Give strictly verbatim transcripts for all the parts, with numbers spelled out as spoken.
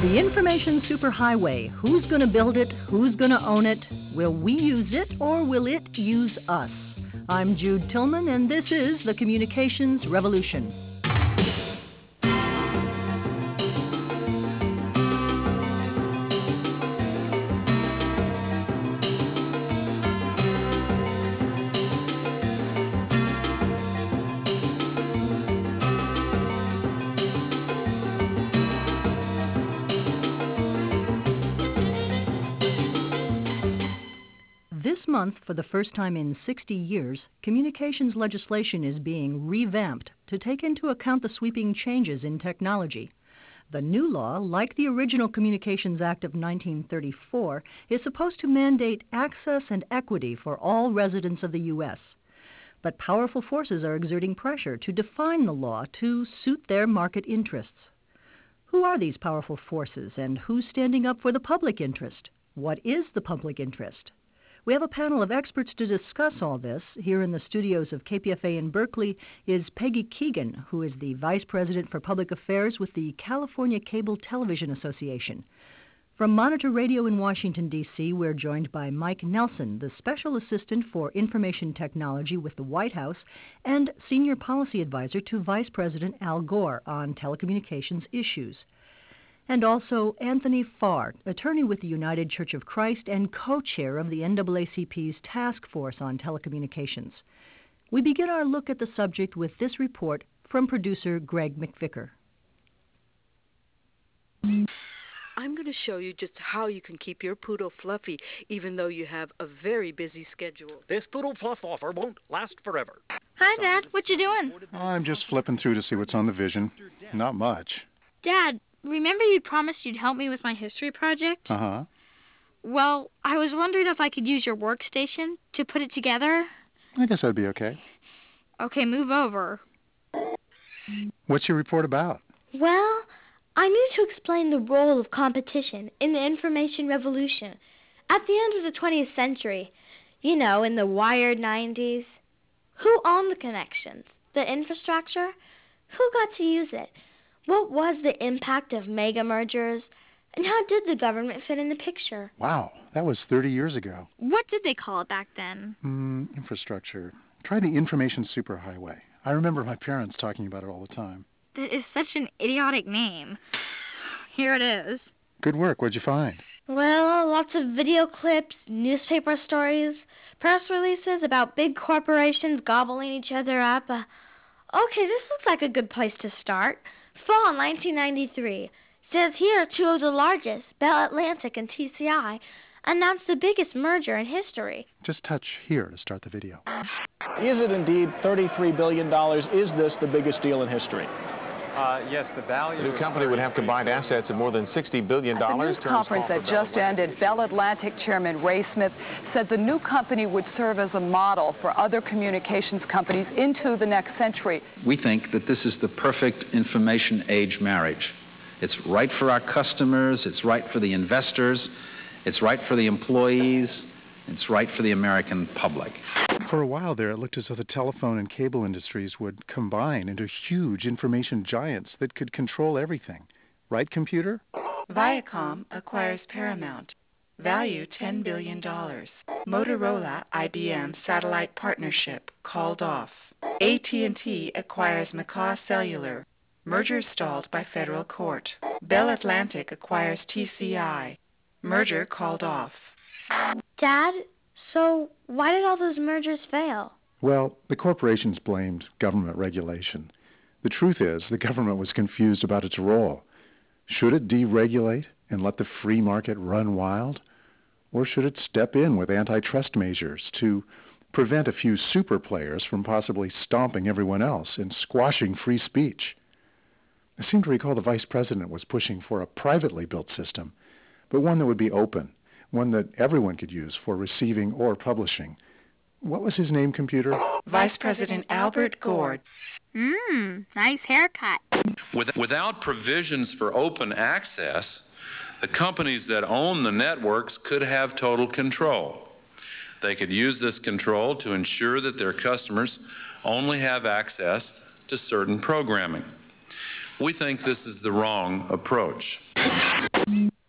The information superhighway. Who's going to build it? Who's going to own it? Will we use it or will it use us? I'm Jude Tillman, and this is the Communications Revolution. This month, for the first time in sixty years, communications legislation is being revamped to take into account the sweeping changes in technology. The new law, like the original Communications Act of nineteen thirty-four, is supposed to mandate access and equity for all residents of the U S. But powerful forces are exerting pressure to define the law to suit their market interests. Who are these powerful forces, and who's standing up for the public interest? What is the public interest? We have a panel of experts to discuss all this. Here in the studios of K P F A in Berkeley is Peggy Keegan, who is the Vice President for Public Affairs with the California Cable Television Association. From Monitor Radio in Washington, D C, we're joined by Mike Nelson, the Special Assistant for Information Technology with the White House and Senior Policy Advisor to Vice President Al Gore on telecommunications issues. And also Anthony Farr, attorney with the United Church of Christ and co-chair of the N double A C P's Task Force on Telecommunications. We begin our look at the subject with this report from producer Greg McVicker. I'm going to show you just how you can keep your poodle fluffy, even though you have a very busy schedule. This poodle fluff offer won't last forever. Hi, Dad. What you doing? I'm just flipping through to see what's on the vision. Not much. Dad, remember you promised you'd help me with my history project? Uh-huh. Well, I was wondering if I could use your workstation to put it together. I guess that'd be okay. Okay, move over. What's your report about? Well, I need to explain the role of competition in the information revolution. At the end of the twentieth century, you know, in the wired nineties, who owned the connections, the infrastructure? Who got to use it? What was the impact of mega mergers? And how did the government fit in the picture? Wow, that was thirty years ago. What did they call it back then? Mm, infrastructure. Try the information superhighway. I remember my parents talking about it all the time. That is such an idiotic name. Here it is. Good work. What'd you find? Well, lots of video clips, newspaper stories, press releases about big corporations gobbling each other up. Uh, okay, this looks like a good place to start. Fall nineteen ninety-three. Says here two of the largest, Bell Atlantic and T C I, announced the biggest merger in history. Just touch here to start the video. Is it indeed thirty-three billion dollars? Is this the biggest deal in history? Uh, yes, the value. The new company would have combined assets of more than sixty billion dollars. At the news conference that just ended, Bell Atlantic Chairman Ray Smith said the new company would serve as a model for other communications companies into the next century. We think that this is the perfect information age marriage. It's right for our customers, it's right for the investors, it's right for the employees, it's right for the American public. For a while there, it looked as though the telephone and cable industries would combine into huge information giants that could control everything. Right, computer? Viacom acquires Paramount. Value ten billion dollars. Motorola I B M satellite partnership called off. A T and T acquires McCaw Cellular. Merger stalled by federal court. Bell Atlantic acquires T C I. Merger called off. Dad, so why did all those mergers fail? Well, the corporations blamed government regulation. The truth is, the government was confused about its role. Should it deregulate and let the free market run wild? Or should it step in with antitrust measures to prevent a few super players from possibly stomping everyone else and squashing free speech? I seem to recall the vice president was pushing for a privately built system, but one that would be open, one that everyone could use for receiving or publishing. What was his name, computer? Vice President Albert Gore. Mmm, nice haircut. With, without provisions for open access, the companies that own the networks could have total control. They could use this control to ensure that their customers only have access to certain programming. We think this is the wrong approach.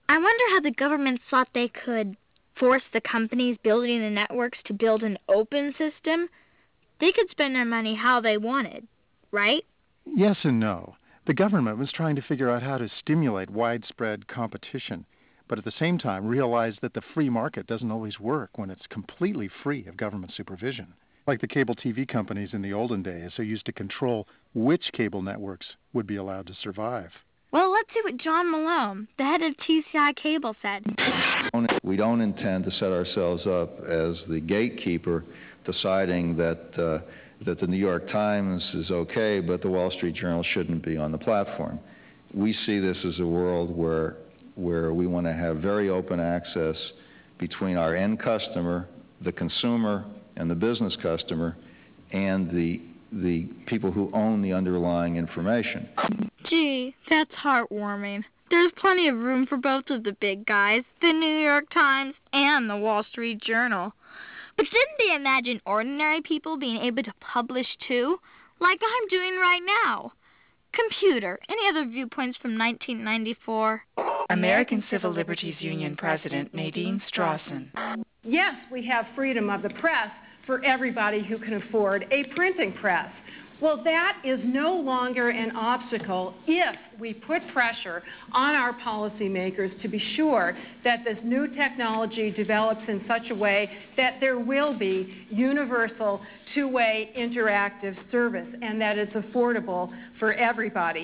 I wonder how the government thought they could force the companies building the networks to build an open system. They could spend their money how they wanted, right? Yes and no. The government was trying to figure out how to stimulate widespread competition, but at the same time realized that the free market doesn't always work when it's completely free of government supervision. Like the cable T V companies in the olden days who used to control which cable networks would be allowed to survive. Well, let's see what John Malone, the head of T C I Cable, said. We don't intend to set ourselves up as the gatekeeper deciding that uh, that the New York Times is okay, but the Wall Street Journal shouldn't be on the platform. We see this as a world where, where we want to have very open access between our end customer, the consumer, and the business customer, and the, the people who own the underlying information. Gee, that's heartwarming. There's plenty of room for both of the big guys, the New York Times and the Wall Street Journal. But didn't they imagine ordinary people being able to publish too? Like I'm doing right now. Computer, any other viewpoints from nineteen ninety-four? American Civil Liberties Union President Nadine Strawson. Yes, we have freedom of the press for everybody who can afford a printing press. Well, that is no longer an obstacle if we put pressure on our policymakers to be sure that this new technology develops in such a way that there will be universal two-way interactive service and that it's affordable for everybody.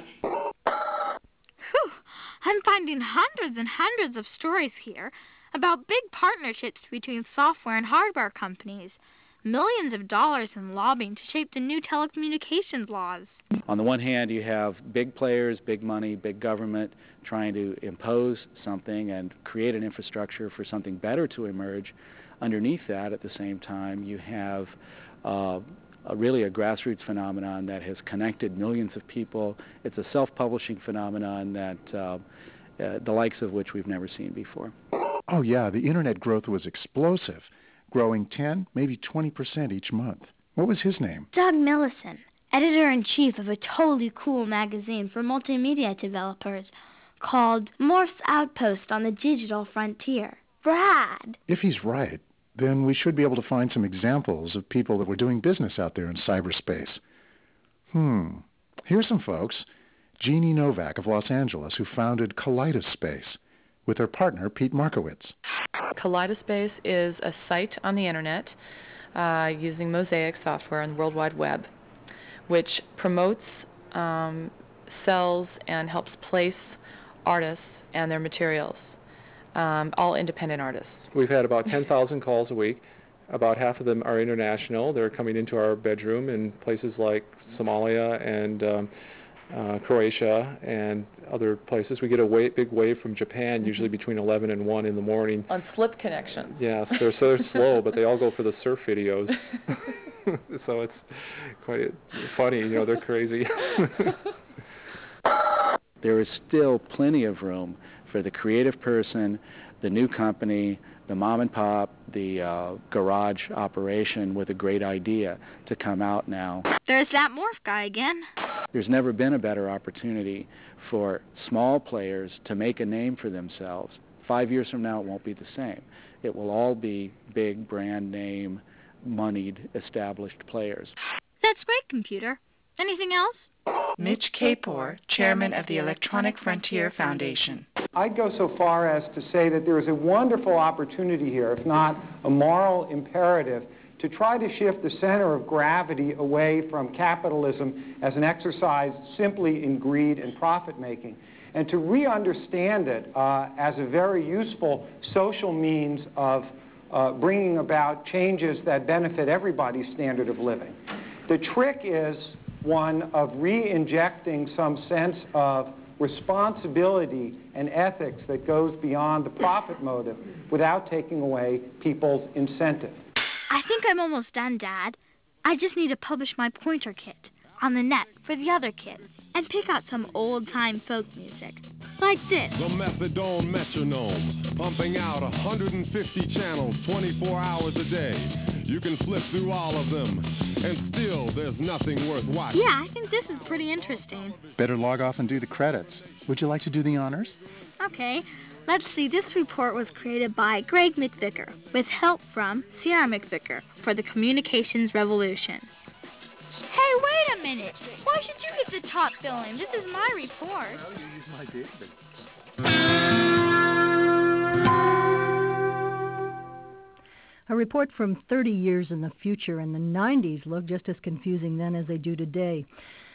Whew, I'm finding hundreds and hundreds of stories here about big partnerships between software and hardware companies. Millions of dollars in lobbying to shape the new telecommunications laws. On the one hand, you have big players, big money, big government trying to impose something and create an infrastructure for something better to emerge. Underneath that, at the same time, you have uh, a really a grassroots phenomenon that has connected millions of people. It's a self-publishing phenomenon that uh, uh, the likes of which we've never seen before. Oh yeah, the internet growth was explosive, growing ten, maybe twenty percent each month. What was his name? Doug Millison, editor-in-chief of a totally cool magazine for multimedia developers called Morph's Outpost on the Digital Frontier. Brad! If he's right, then we should be able to find some examples of people that were doing business out there in cyberspace. Hmm. Here's some folks. Jeannie Novak of Los Angeles, who founded Kaleidospace with her partner, Pete Markowitz. Kaleidospace is a site on the internet uh, using Mosaic software on the World Wide Web, which promotes, um, sells, and helps place artists and their materials, um, all independent artists. We've had about ten thousand calls a week. About half of them are international. They're coming into our bedroom in places like Somalia and um, Uh, Croatia and other places. We get a wa- big wave from Japan, usually between eleven and one in the morning. On slip connections. Yes, they're so they're slow, but they all go for the surf videos. So it's quite funny, you know, they're crazy. There is still plenty of room for the creative person, the new company, the mom and pop, the uh, garage operation with a great idea to come out now. There's that Morph guy again. There's never been a better opportunity for small players to make a name for themselves. Five years from now, it won't be the same. It will all be big brand name, moneyed, established players. That's great, Computer. Anything else? Mitch Kapor, chairman of the Electronic Frontier Foundation. I'd go so far as to say that there is a wonderful opportunity here, if not a moral imperative, to try to shift the center of gravity away from capitalism as an exercise simply in greed and profit-making, and to re-understand it uh, as a very useful social means of uh, bringing about changes that benefit everybody's standard of living. The trick is one of re-injecting some sense of responsibility and ethics that goes beyond the profit motive without taking away people's incentive. I think I'm almost done, Dad. I just need to publish my pointer kit on the net for the other kids and pick out some old-time folk music, like this. The methadone metronome, pumping out one hundred fifty channels twenty-four hours a day. You can flip through all of them, and still there's nothing worth watching. Yeah, I think this is pretty interesting. Better log off and do the credits. Would you like to do the honors? Okay. Let's see, this report was created by Greg McVicker with help from Sierra McVicker for the Communications Revolution. Hey, wait a minute. Why should you get the top billing? This is my report. Well, you use my database. A report from thirty years in the future, and the nineties looked just as confusing then as they do today.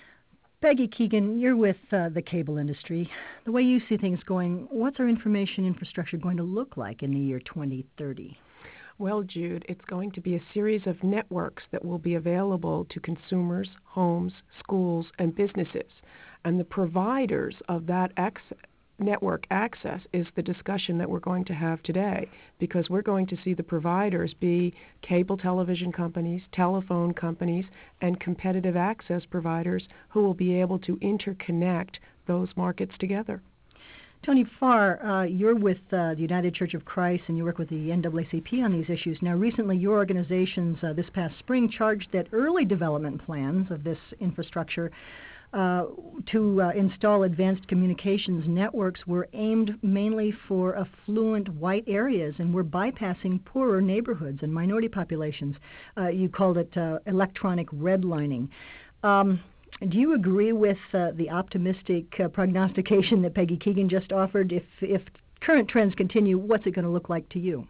Peggy Keegan, you're with uh, the cable industry. The way you see things going, what's our information infrastructure going to look like in the year twenty thirty? Well, Jude, it's going to be a series of networks that will be available to consumers, homes, schools, and businesses. And the providers of that access, network access is the discussion that we're going to have today, because we're going to see the providers be cable television companies, telephone companies, and competitive access providers who will be able to interconnect those markets together. Tony Farr, uh, you're with uh, the United Church of Christ, and you work with the N double A C P on these issues. Now, recently, your organizations uh, this past spring charged that early development plans of this infrastructure uh, to uh, install advanced communications networks were aimed mainly for affluent white areas and were bypassing poorer neighborhoods and minority populations. Uh, you called it uh, electronic redlining. Um, Do you agree with uh, the optimistic uh, prognostication that Peggy Keegan just offered? If if current trends continue, what's it going to look like to you?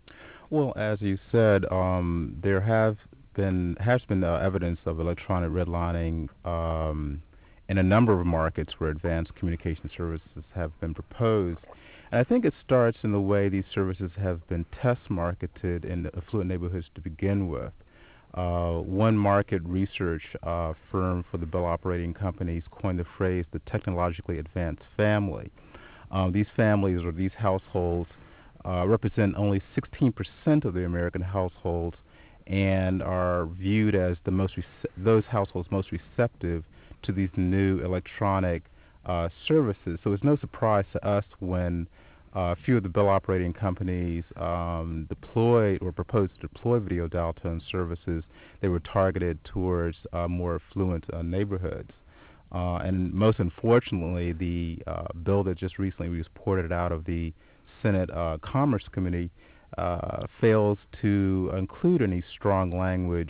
Well, as you said, um, there have been has been uh, evidence of electronic redlining um, in a number of markets where advanced communication services have been proposed. And I think it starts in the way these services have been test marketed in the affluent neighborhoods to begin with. Uh, one market research uh, firm for the bill operating companies coined the phrase the technologically advanced family. Um, these families or these households uh, represent only sixteen percent of the American households and are viewed as the most rece- those households most receptive to these new electronic uh, services. So it's no surprise to us when Uh, a few of the bill operating companies um, deployed or proposed to deploy video dial tone services. They were targeted towards uh, more affluent uh, neighborhoods. Uh, and most unfortunately, the uh, bill that just recently was ported out of the Senate uh, Commerce Committee uh, fails to include any strong language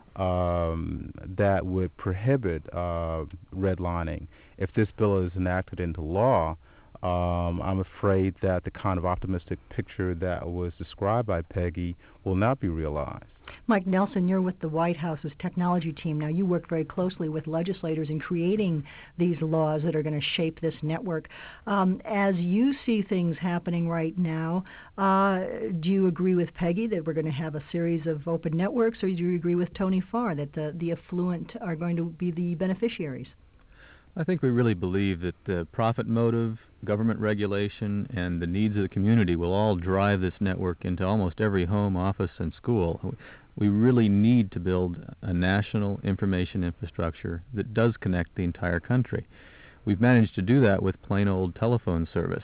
um, that would prohibit uh, redlining. If this bill is enacted into law, Um, I'm afraid that the kind of optimistic picture that was described by Peggy will not be realized. Mike Nelson, you're with the White House's technology team. Now, you work very closely with legislators in creating these laws that are going to shape this network. Um, as you see things happening right now, uh, do you agree with Peggy that we're going to have a series of open networks, or do you agree with Tony Farr that the, the affluent are going to be the beneficiaries? I think we really believe that the profit motive, government regulation, and the needs of the community will all drive this network into almost every home, office, and school. We really need to build a national information infrastructure that does connect the entire country. We've managed to do that with plain old telephone service.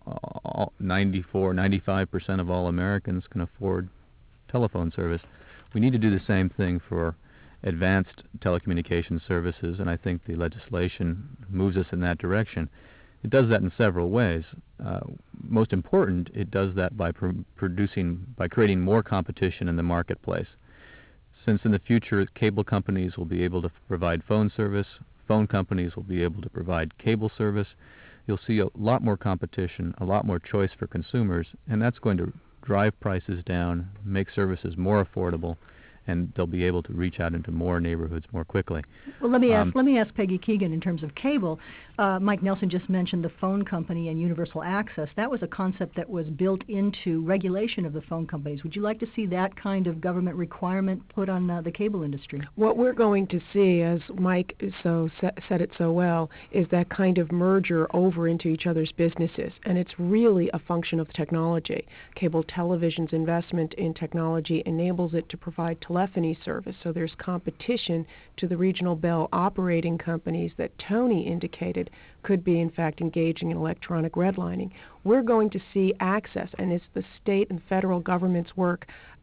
ninety-four, ninety-five percent of all Americans can afford telephone service. We need to do the same thing for advanced telecommunications services, and I think the legislation moves us in that direction. It does that in several ways. Uh, most important, it does that by pr- producing, by creating more competition in the marketplace. Since in the future, cable companies will be able to provide phone service, phone companies will be able to provide cable service, you'll see a lot more competition, a lot more choice for consumers, and that's going to drive prices down, make services more affordable, and they'll be able to reach out into more neighborhoods more quickly. Well, let me ask. Um, let me ask Peggy Keegan in terms of cable. Uh, Mike Nelson just mentioned the phone company and universal access. That was a concept that was built into regulation of the phone companies. Would you like to see that kind of government requirement put on uh, the cable industry? What we're going to see, as Mike so sa- said it so well, is that kind of merger over into each other's businesses, and it's really a function of technology. Cable television's investment in technology enables it to provide telephony service, so there's competition to the regional bell operating companies that Tony indicated could be, in fact, engaging in electronic redlining. We're going to see access, and it's the state and federal government's work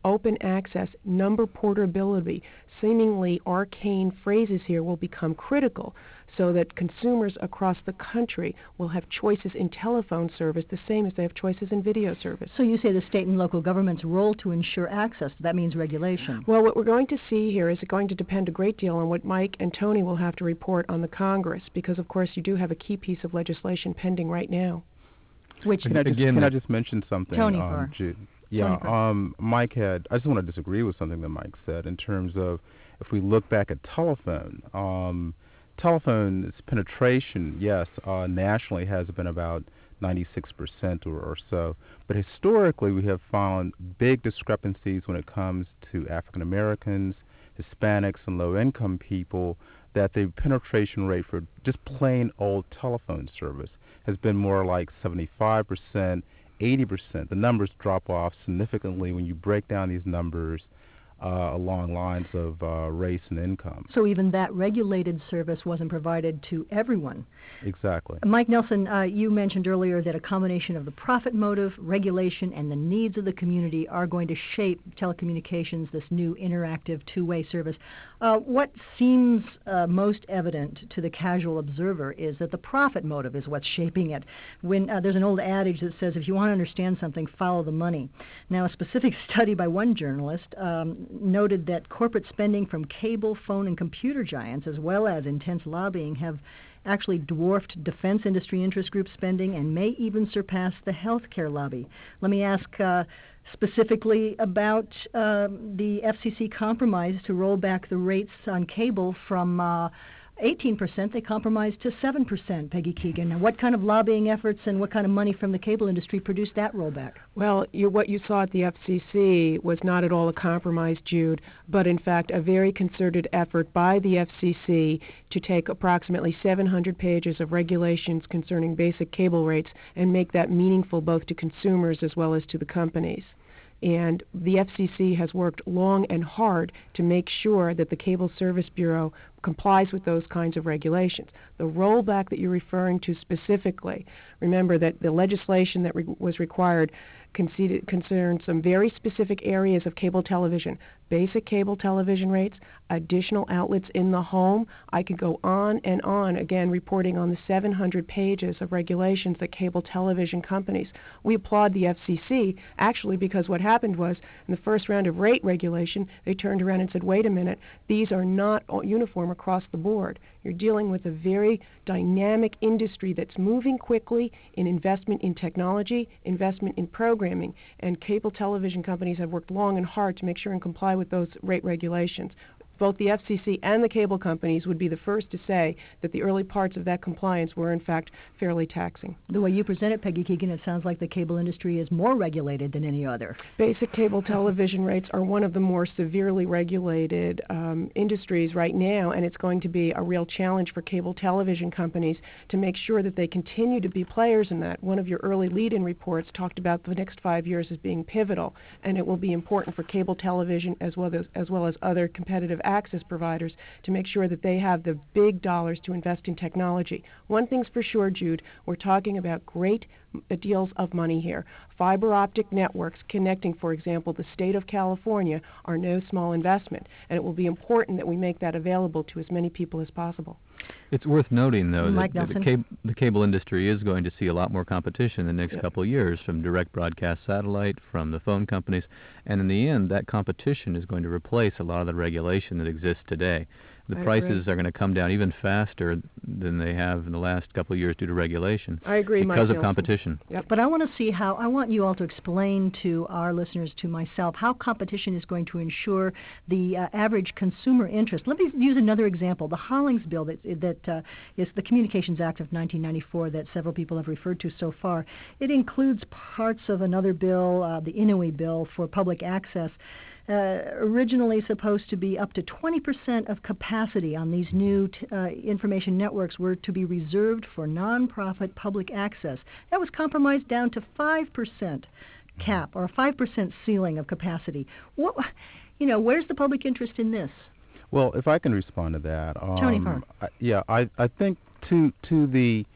open access, number portability, seemingly arcane phrases here will become critical so that consumers across the country will have choices in telephone service the same as they have choices in video service. So you say the state and local government's role to ensure access, that means regulation. Well, what we're going to see here is going to depend a great deal on what Mike and Tony will have to report on the Congress, because of course you do have a key piece of legislation pending right now. Which can I just, again, can I just mention something? Tony um, Farr. Jude? Yeah, um, Mike had, I just want to disagree with something that Mike said in terms of if we look back at telephone, um, telephone's penetration, yes, uh, nationally has been about ninety-six percent or, or so, but historically we have found big discrepancies when it comes to African Americans, Hispanics, and low-income people, that the penetration rate for just plain old telephone service has been more like seventy-five percent, eighty percent. The numbers drop off significantly when you break down these numbers uh, along lines of uh, race and income. So even that regulated service wasn't provided to everyone. Exactly. Mike Nelson, uh, you mentioned earlier that a combination of the profit motive, regulation, and the needs of the community are going to shape telecommunications, this new interactive two-way service. Uh, what seems uh, most evident to the casual observer is that the profit motive is what's shaping it. When uh, there's an old adage that says, if you want to understand something, follow the money. Now, a specific study by one journalist um, noted that corporate spending from cable, phone, and computer giants, as well as intense lobbying, have actually dwarfed defense industry interest group spending and may even surpass the healthcare lobby. Let me ask uh, specifically about uh, the F C C compromise to roll back the rates on cable from uh, eighteen percent. They compromised to seven percent, Peggy Keegan. Now, what kind of lobbying efforts and what kind of money from the cable industry produced that rollback? Well, you, what you saw at the F C C was not at all a compromise, Jude, but in fact a very concerted effort by the F C C to take approximately seven hundred pages of regulations concerning basic cable rates and make that meaningful both to consumers as well as to the companies. And the F C C has worked long and hard to make sure that the Cable Service Bureau complies with those kinds of regulations. The rollback that you're referring to specifically, remember that the legislation that re- was required conceded, concerned some very specific areas of cable television, basic cable television rates, additional outlets in the home. I could go on and on, again, reporting on the seven hundred pages of regulations that cable television companies. We applaud the F C C, actually, because what happened was, in the first round of rate regulation, they turned around and said, wait a minute, these are not uniform across the board. You're dealing with a very dynamic industry that's moving quickly in investment in technology, investment in programming, and cable television companies have worked long and hard to make sure and comply with those rate regulations. Both the F C C and the cable companies would be the first to say that the early parts of that compliance were, in fact, fairly taxing. The way you present it, Peggy Keegan, it sounds like the cable industry is more regulated than any other. Basic cable television rates are one of the more severely regulated um, industries right now, and it's going to be a real challenge for cable television companies to make sure that they continue to be players in that. One of your early lead-in reports talked about the next five years as being pivotal, and it will be important for cable television as well as, as well as other competitive access providers to make sure that they have the big dollars to invest in technology. One thing's for sure, Jude, we're talking about great deals of money here. Fiber optic networks connecting, for example, the state of California are no small investment, and it will be important that we make that available to as many people as possible. It's worth noting, though, Mike that, that the, Nelson. cab- the cable industry is going to see a lot more competition in the next Yep. couple of years from direct broadcast satellite, from the phone companies, and in the end, that competition is going to replace a lot of the regulation that exists today. The I prices agree. are going to come down even faster than they have in the last couple of years due to regulation. I agree, Mike because of Nelson. competition. Yep. But I want to see how, I want you all to explain to our listeners, to myself, how competition is going to ensure the uh, average consumer interest. Let me use another example. The Hollings bill that, that uh, is the Communications Act of nineteen ninety-four that several people have referred to so far. It includes parts of another bill, uh, the Inouye bill for public access, uh, originally supposed to be up to twenty percent of capacity on these new t- uh, information networks were to be reserved for nonprofit public access. That was compromised down to five percent cap, or a five percent ceiling of capacity. What, you know, where's the public interest in this? Well, if I can respond to that. Um, Tony Farr. I, yeah, I, I think to to the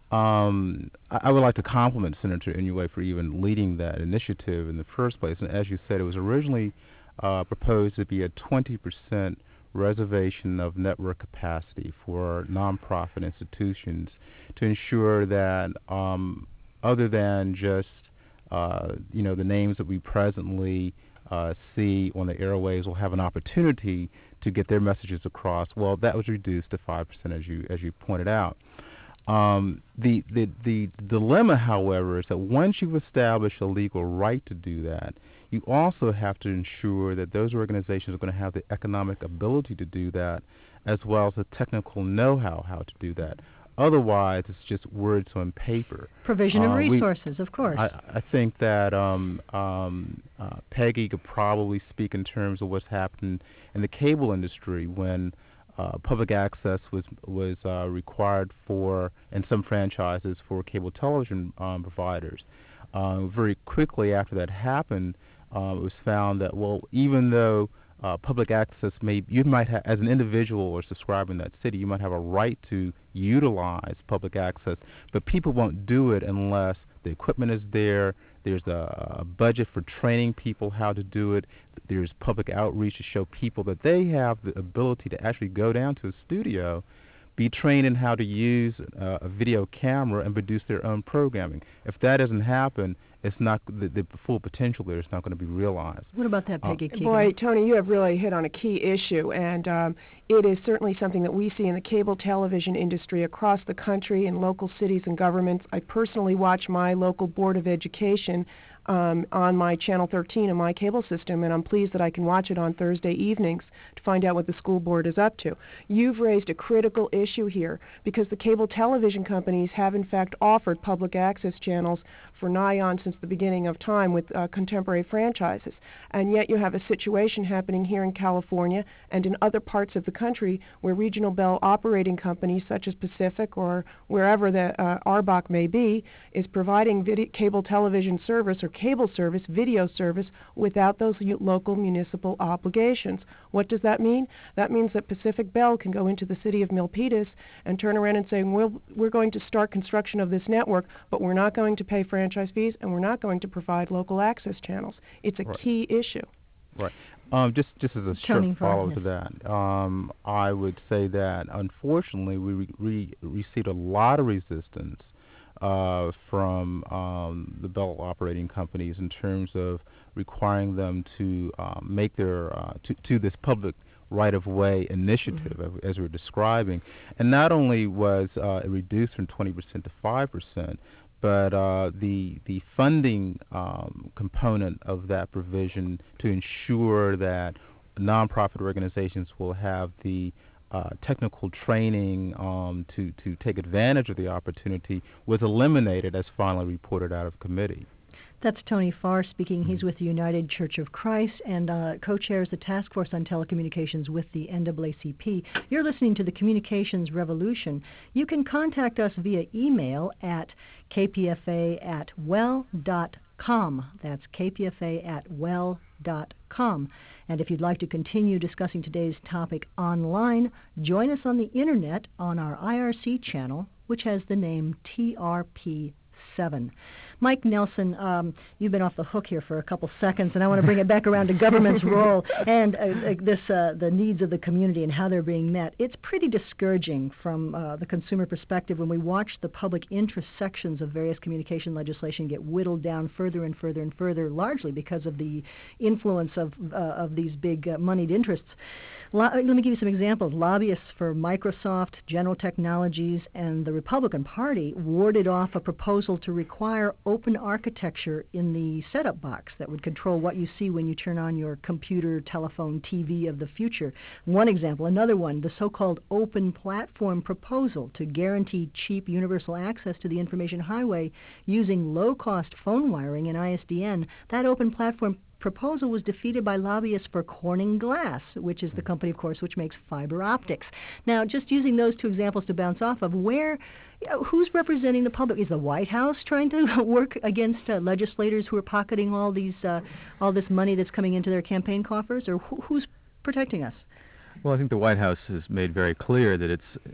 Um, I, I would like to compliment Senator Inouye for even leading that initiative in the first place. And as you said, it was originally uh, proposed to be a twenty percent reservation of network capacity for nonprofit institutions to ensure that um, other than just uh, you know the names that we presently uh, see on the airways will have an opportunity to get their messages across. Well, that was reduced to five percent, as you as you pointed out. Um, the, the the dilemma, however, is that once you've established a legal right to do that, you also have to ensure that those organizations are going to have the economic ability to do that, as well as the technical know-how how to do that. Otherwise, it's just words on paper. Provision uh, of resources, we, of course. I, I think that um, um, uh, Peggy could probably speak in terms of what's happened in the cable industry when uh, public access was was uh, required for, in some franchises, for cable television um, providers. Uh, very quickly after that happened, uh, it was found that, well, even though uh, public access may, you might have, as an individual or subscriber in that city, you might have a right to utilize public access, but people won't do it unless the equipment is there, there's a, a budget for training people how to do it, there's public outreach to show people that they have the ability to actually go down to a studio, be trained in how to use uh, a video camera and produce their own programming. If that doesn't happen, it's not the, the full potential there is not going to be realized. What about that, Peggy uh, Keegan? Boy, Tony, you have really hit on a key issue, and um, it is certainly something that we see in the cable television industry across the country in local cities and governments. I personally watch my local Board of Education Um, on my Channel thirteen and my cable system, and I'm pleased that I can watch it on Thursday evenings to find out what the school board is up to. You've raised a critical issue here because the cable television companies have in fact offered public access channels for nigh on since the beginning of time with uh, contemporary franchises, and yet you have a situation happening here in California and in other parts of the country where regional bell operating companies such as Pacific or wherever the uh, R B O C may be is providing video, cable television service or cable service, video service, without those u- local municipal obligations. What does that mean? That means that Pacific Bell can go into the city of Milpitas and turn around and say, we'll, we're going to start construction of this network, but we're not going to pay franchise fees and we're not going to provide local access channels. It's a Right. key issue. Right. Um, just just as a Tony short follow-up Farr, to that, um, I would say that unfortunately we re- re- received a lot of resistance uh, from um, the Bell operating companies in terms of requiring them to um, make their uh, to, to this public right-of-way initiative, mm-hmm. as, as we're describing, and not only was uh, it reduced from twenty percent to five percent, but uh, the the funding um, component of that provision to ensure that nonprofit organizations will have the uh, technical training um, to to take advantage of the opportunity was eliminated, as finally reported out of committee. That's Tony Farr speaking. He's with the United Church of Christ and uh, co-chairs the Task Force on Telecommunications with the N double A C P. You're listening to the Communications Revolution. You can contact us via email at k p f a at well dot com. That's k p f a at well dot com. And if you'd like to continue discussing today's topic online, join us on the Internet on our I R C channel, which has the name T R P seven. Mike Nelson, um, you've been off the hook here for a couple seconds, and I want to bring it back around to government's role and uh, this uh, the needs of the community and how they're being met. It's pretty discouraging from uh, the consumer perspective when we watch the public interest sections of various communication legislation get whittled down further and further and further, largely because of the influence of uh, of these big uh, moneyed interests. Lo- let me give you some examples. Lobbyists for Microsoft, General Technologies, and the Republican Party warded off a proposal to require open architecture in the setup box that would control what you see when you turn on your computer, telephone, T V of the future. One example. Another one, the so-called open platform proposal to guarantee cheap universal access to the information highway using low-cost phone wiring and I S D N. That open platform proposal was defeated by lobbyists for Corning Glass, which is the company, of course, which makes fiber optics. Now, just using those two examples to bounce off of, where, you know, who's representing the public? Is the White House trying to work against uh, legislators who are pocketing all these, uh, all this money that's coming into their campaign coffers, or who, who's protecting us? Well, I think the White House has made very clear that it's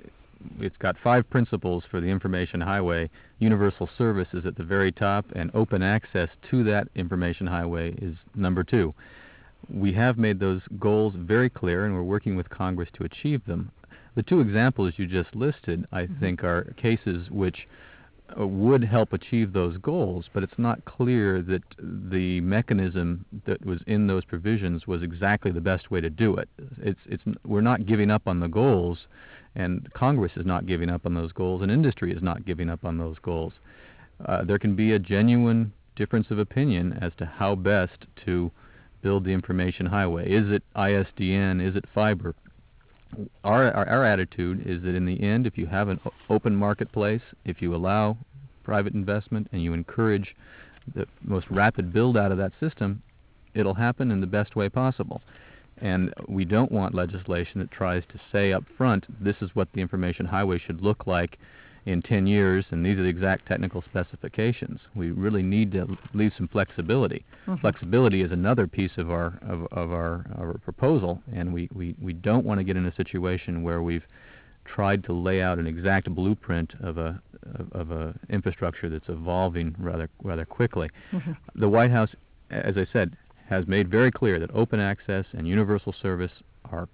it's got five principles for the information highway. Universal service is at the very top, and open access to that information highway is number two. We have made those goals very clear, and we're working with Congress to achieve them. The two examples you just listed, I mm-hmm. think, are cases which uh, would help achieve those goals, but it's not clear that the mechanism that was in those provisions was exactly the best way to do it. It's, it's, we're not giving up on the goals, and Congress is not giving up on those goals, and industry is not giving up on those goals. Uh, there can be a genuine difference of opinion as to how best to build the information highway. Is it I S D N? Is it fiber? Our, our, our attitude is that in the end, if you have an o- open marketplace, if you allow private investment and you encourage the most rapid build out of that system, it'll happen in the best way possible. And we don't want legislation that tries to say up front, this is what the information highway should look like in ten years, and these are the exact technical specifications. We really need to leave some flexibility. Mm-hmm. Flexibility is another piece of our of, of our, our proposal, and we, we, we don't want to get in a situation where we've tried to lay out an exact blueprint of a of, of a infrastructure that's evolving rather rather quickly. Mm-hmm. The White House, as I said, has made very clear that open access and universal service are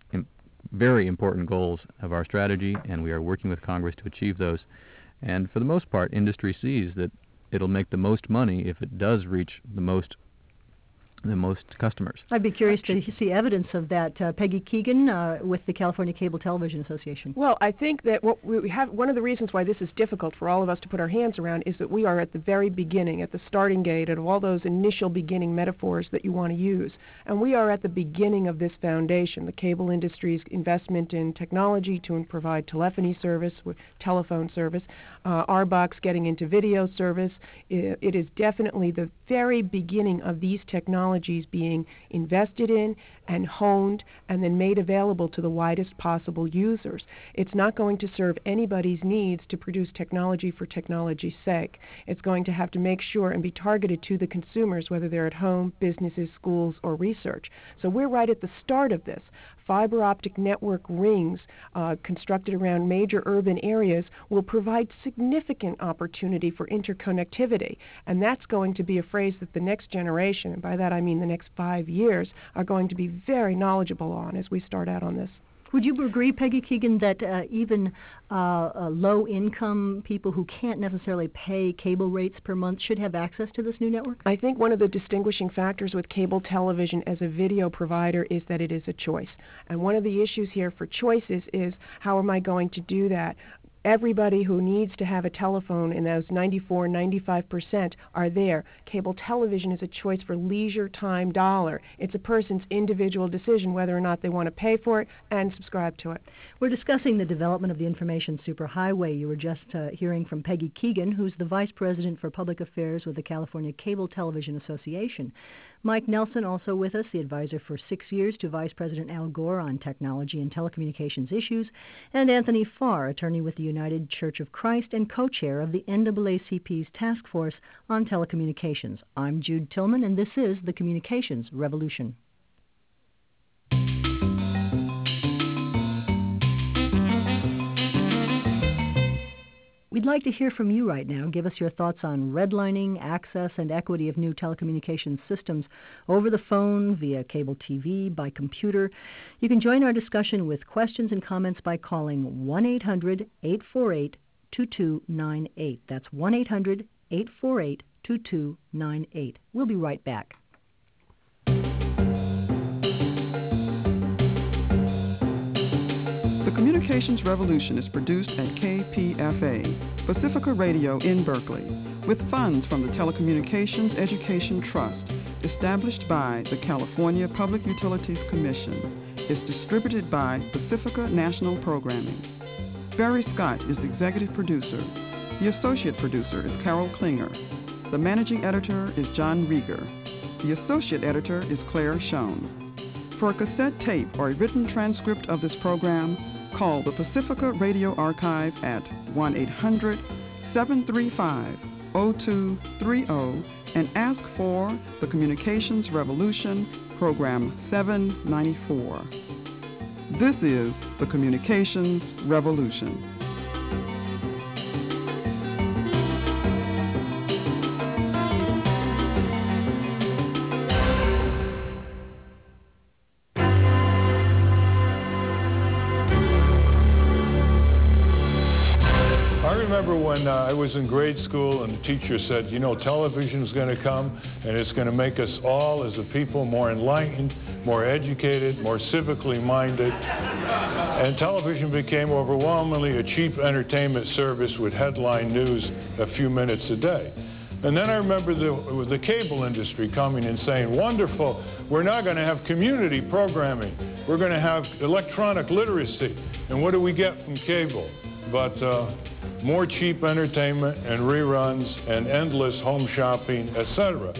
very important goals of our strategy, and we are working with Congress to achieve those. And for the most part, industry sees that it'll make the most money if it does reach the most the most customers. I'd be curious to see evidence of that. Uh, Peggy Keegan uh, with the California Cable Television Association. Well, I think that what we have, one of the reasons why this is difficult for all of us to put our hands around is that we are at the very beginning, at the starting gate of all those initial beginning metaphors that you want to use. And we are at the beginning of this foundation, the cable industry's investment in technology to provide telephony service, telephone service, uh, R box getting into video service. It, it is definitely the very beginning of these technologies being invested in and honed and then made available to the widest possible users. It's not going to serve anybody's needs to produce technology for technology's sake. It's going to have to make sure and be targeted to the consumers, whether they're at home, businesses, schools, or research. So we're right at the start of this. Fiber optic network rings uh, constructed around major urban areas will provide significant opportunity for interconnectivity. And that's going to be a phrase that the next generation, and by that I mean the next five years, are going to be very knowledgeable on as we start out on this. Would you agree, Peggy Keegan, that uh, even uh, uh, low-income people who can't necessarily pay cable rates per month should have access to this new network? I think one of the distinguishing factors with cable television as a video provider is that it is a choice. And one of the issues here for choices is, how am I going to do that? Everybody who needs to have a telephone in those ninety-four, ninety-five percent are there. Cable television is a choice for leisure time dollar. It's a person's individual decision whether or not they want to pay for it and subscribe to it. We're discussing the development of the information superhighway. You were just uh, hearing from Peggy Keegan, who's the Vice President for Public Affairs with the California Cable Television Association. Mike Nelson, also with us, the advisor for six years to Vice President Al Gore on technology and telecommunications issues, and Anthony Farr, attorney with the United Church of Christ and co-chair of the N double A C P's Task Force on Telecommunications. I'm Jude Tillman, and this is the Communications Revolution. We'd like to hear from you right now. Give us your thoughts on redlining, access, and equity of new telecommunications systems over the phone, via cable T V, by computer. You can join our discussion with questions and comments by calling one eight hundred, eight four eight, two two nine eight. That's one eight hundred, eight four eight, two two nine eight. We'll be right back. The Communications Revolution is produced at K P F A, Pacifica Radio in Berkeley, with funds from the Telecommunications Education Trust, established by the California Public Utilities Commission. Is distributed by Pacifica National Programming. Barry Scott is the executive producer. The associate producer is Carol Klinger. The managing editor is John Rieger. The associate editor is Claire Schoen. For a cassette tape or a written transcript of this program, call the Pacifica Radio Archive at one eight hundred, seven three five, zero two three zero and ask for the Communications Revolution, Program seven ninety-four. This is the Communications Revolution. I remember when uh, I was in grade school and the teacher said, you know, television's going to come and it's going to make us all as a people more enlightened, more educated, more civically minded. And television became overwhelmingly a cheap entertainment service with headline news a few minutes a day. And then I remember the, the cable industry coming and saying, wonderful, we're now going to have community programming. We're going to have electronic literacy. And what do we get from cable? But uh, more cheap entertainment and reruns and endless home shopping, et cetera.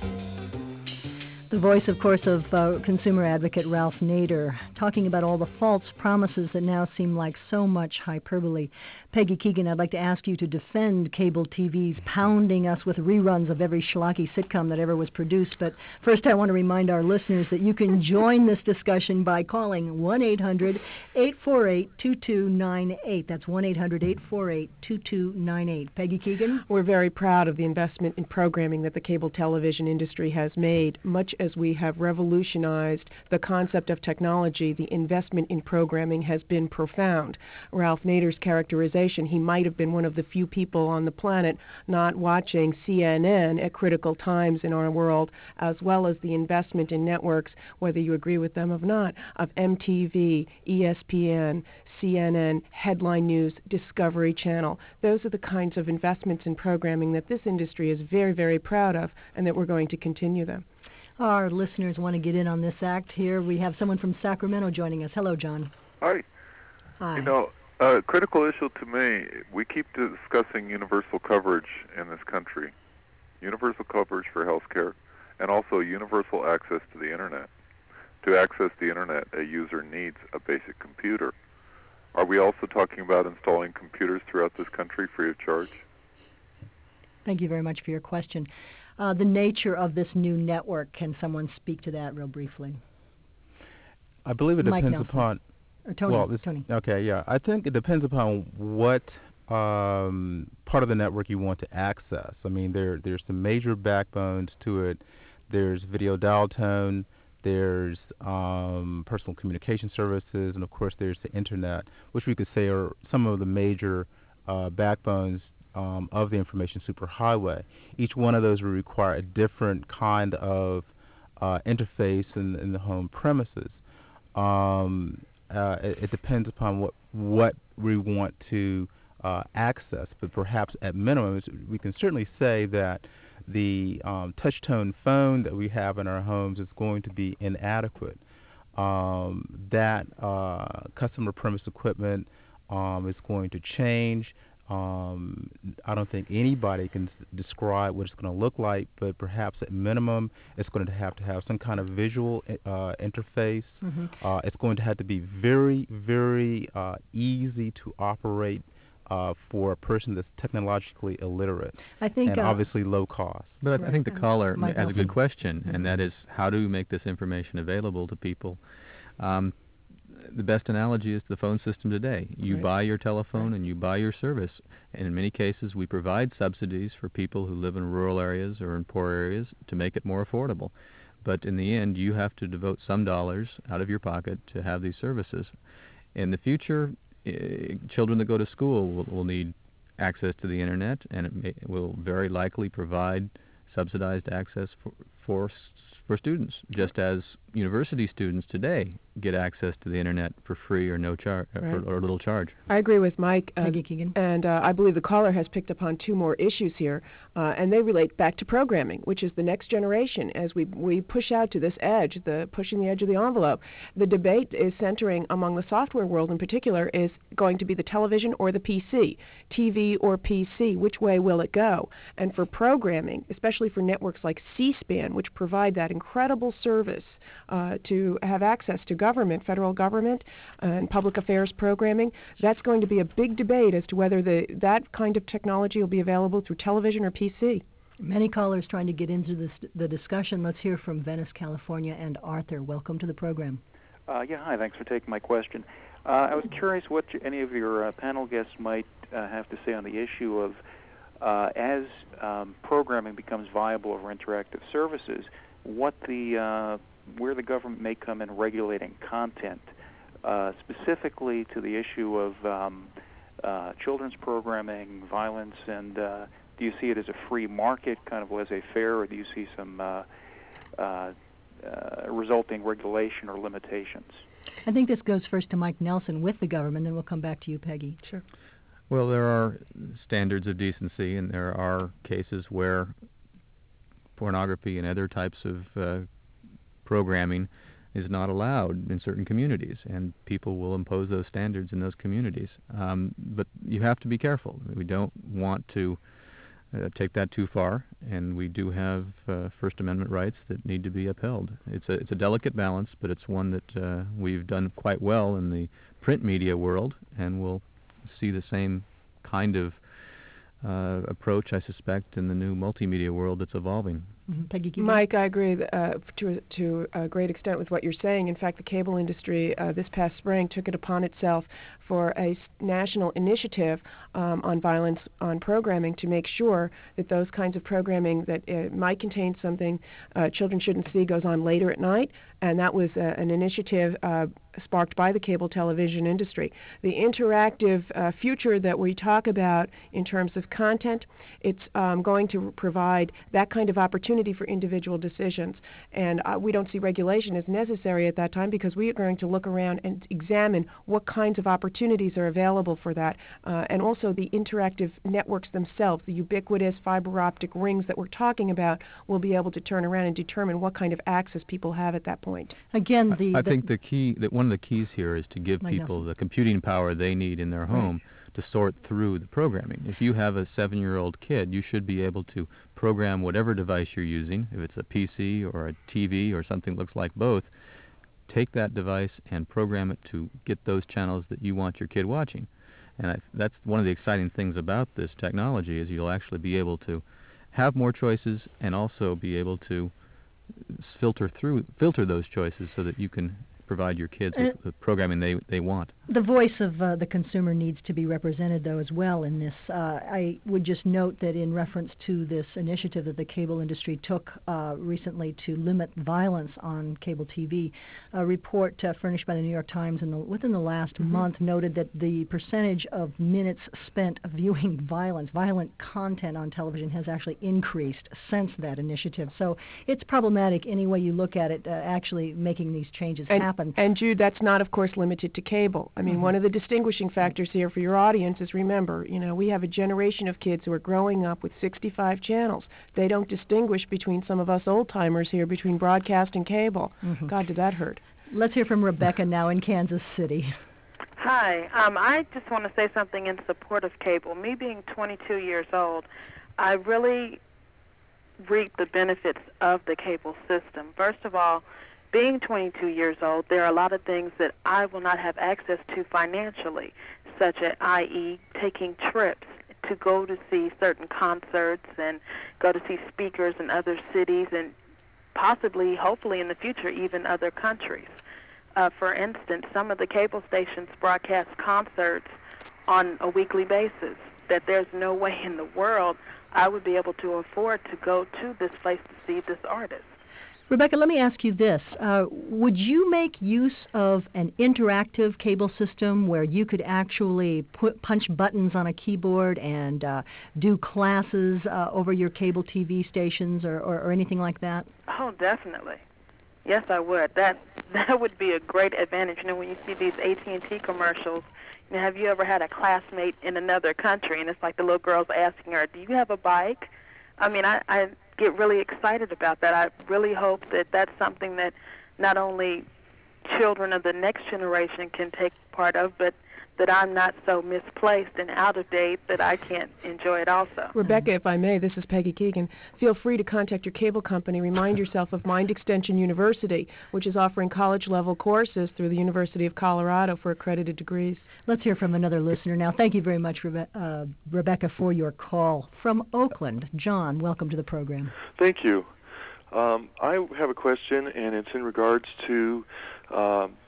The voice, of course, of uh, consumer advocate Ralph Nader, talking about all the false promises that now seem like so much hyperbole. Peggy Keegan, I'd like to ask you to defend cable T V's pounding us with reruns of every schlocky sitcom that ever was produced. But first, I want to remind our listeners that you can join this discussion by calling one eight hundred eight four eight two two nine eight. That's one eight hundred eight four eight two two nine eight. Peggy Keegan? We're very proud of the investment in programming that the cable television industry has made. Much as we have revolutionized the concept of technology, the investment in programming has been profound. Ralph Nader's characterization, he might have been one of the few people on the planet not watching C N N at critical times in our world, as well as the investment in networks, whether you agree with them or not, of M T V, E S P N, C N N, Headline News, Discovery Channel. Those are the kinds of investments in programming that this industry is very, very proud of, and that we're going to continue them. Our listeners want to get in on this act here. We have someone from Sacramento joining us. Hello, John. Hi. Hi. You know, a uh, critical issue to me, we keep discussing universal coverage in this country. Universal coverage for health care, and also universal access to the Internet. To access the Internet, a user needs a basic computer. Are we also talking about installing computers throughout this country free of charge? Thank you very much for your question. Uh, the nature of this new network, can someone speak to that real briefly? I believe it Mike depends Nelson. upon... Or Tony, well, this, Tony. Okay, yeah. I think it depends upon what um, part of the network you want to access. I mean, there there's some major backbones to it. There's video dial tone, there's um, personal communication services, and of course there's the Internet, which we could say are some of the major uh, backbones um, of the information superhighway. Each one of those will require a different kind of uh, interface in, in the home premises. Um, Uh, it, it depends upon what what we want to uh, access, but perhaps at minimum, we can certainly say that the um, touch-tone phone that we have in our homes is going to be inadequate. Um, that uh, customer premise equipment um, is going to change. Um, I don't think anybody can s- describe what it's going to look like, but perhaps at minimum, it's going to have to have some kind of visual uh, interface. Mhm. Uh, it's going to have to be very, very uh, easy to operate uh, for a person that's technologically illiterate. I think, and uh, obviously low cost. But I, I think the caller Mike has a good Nelson. question, and that is how do we make this information available to people? Um, the best analogy is the phone system today. You Right. buy your telephone and you buy your service. And in many cases, we provide subsidies for people who live in rural areas or in poor areas to make it more affordable. But in the end, you have to devote some dollars out of your pocket to have these services. In the future, uh, children that go to school will, will need access to the Internet, and it may, will very likely provide subsidized access for, for for students, just as university students today get access to the Internet for free or no charge Right. or, or little charge. I agree with Mike, uh, Peggy Keegan. and uh, I believe the caller has picked upon two more issues here, uh, and they relate back to programming, which is the next generation. As we we push out to this edge, the pushing the edge of the envelope, the debate is centering among the software world in particular is going to be the television or the P C, T V or P C. Which way will it go? And for programming, especially for networks like C-SPAN, which provide that incredible service uh, to have access to government, federal government, and public affairs programming, that's going to be a big debate as to whether the that kind of technology will be available through television or P C. Many callers trying to get into this, the discussion. Let's hear from Venice, California, and Arthur. Welcome to the program. Uh, yeah, hi. Thanks for taking my question. Uh, I was curious what you, any of your uh, panel guests might uh, have to say on the issue of uh, as um, programming becomes viable over interactive services, what the uh, where the government may come in regulating content, uh, specifically to the issue of um, uh, children's programming, violence, and uh, do you see it as a free market, kind of laissez-faire, or do you see some uh, uh, uh, resulting regulation or limitations? I think this goes first to Mike Nelson with the government, then we'll come back to you, Peggy. Sure. Well, there are standards of decency, and there are cases where pornography and other types of uh, programming is not allowed in certain communities, and people will impose those standards in those communities. Um, but you have to be careful. We don't want to uh, take that too far, and we do have uh, First Amendment rights that need to be upheld. It's a it's a delicate balance, but it's one that uh, we've done quite well in the print media world, and we'll see the same kind of uh, approach, I suspect, in the new multimedia world that's evolving. Mm-hmm. Peggy Keegan? Mike, I agree uh, to, to a great extent with what you're saying. In fact, the cable industry uh, this past spring took it upon itself for a s- national initiative um, on violence on programming to make sure that those kinds of programming that uh, might contain something uh, children shouldn't see goes on later at night, and that was uh, an initiative uh, sparked by the cable television industry. The interactive uh, future that we talk about in terms of content, it's um, going to provide that kind of opportunity for individual decisions. And uh, we don't see regulation as necessary at that time because we are going to look around and examine what kinds of opportunities are available for that. Uh, and also the interactive networks themselves, the ubiquitous fiber optic rings that we're talking about, will be able to turn around and determine what kind of access people have at that point. Again, the... I, I the think the key, that one of the keys here is to give Mike people Nelson. the computing power they need in their home to sort through the programming. If you have a seven-year-old kid, you should be able to program whatever device you're using, if it's a P C or a T V or something that looks like both, take that device and program it to get those channels that you want your kid watching. And I, that's one of the exciting things about this technology is you'll actually be able to have more choices and also be able to filter through filter those choices so that you can provide your kids with the programming they they want. The voice of uh, the consumer needs to be represented, though, as well in this. Uh, I would just note that in reference to this initiative that the cable industry took uh, recently to limit violence on cable T V, a report uh, furnished by the New York Times in the, within the last mm-hmm. month noted that the percentage of minutes spent viewing violence, violent content on television has actually increased since that initiative. So it's problematic any way you look at it, uh, actually making these changes and, happen. And, Jude, that's not, of course, limited to cable. I mean, mm-hmm. one of the distinguishing factors here for your audience is, remember, you know, we have a generation of kids who are growing up with sixty-five channels. They don't distinguish between some of us old-timers here between broadcast and cable. Mm-hmm. God, did that hurt. Let's hear from Rebecca now in Kansas City. Hi. Um, I just want to say something in support of cable. Me being twenty-two years old, I really reap the benefits of the cable system. First of all, being twenty-two years old, there are a lot of things that I will not have access to financially, such as, that is, taking trips to go to see certain concerts and go to see speakers in other cities and possibly, hopefully in the future, even other countries. Uh, for instance, some of the cable stations broadcast concerts on a weekly basis that there's no way in the world I would be able to afford to go to this place to see this artist. Rebecca, let me ask you this. Uh, would you make use of an interactive cable system where you could actually put, punch buttons on a keyboard and uh, do classes uh, over your cable T V stations or, or, or anything like that? Oh, definitely. Yes, I would. That that would be a great advantage. You know, when you see these A T and T commercials, you know, have you ever had a classmate in another country, and it's like the little girl's asking her, do you have a bike? I mean, I... I get really excited about that. I really hope that that's something that not only children of the next generation can take part of, but that I'm not so misplaced and out of date that I can't enjoy it also. Rebecca, if I may, this is Peggy Keegan. Feel free to contact your cable company. Remind yourself of Mind Extension University, which is offering college-level courses through the University of Colorado for accredited degrees. Let's hear from another listener now. Thank you very much, Rebe- uh, Rebecca, for your call. From Oakland, John, welcome to the program. Thank you. Um, I have a question, and it's in regards to uh,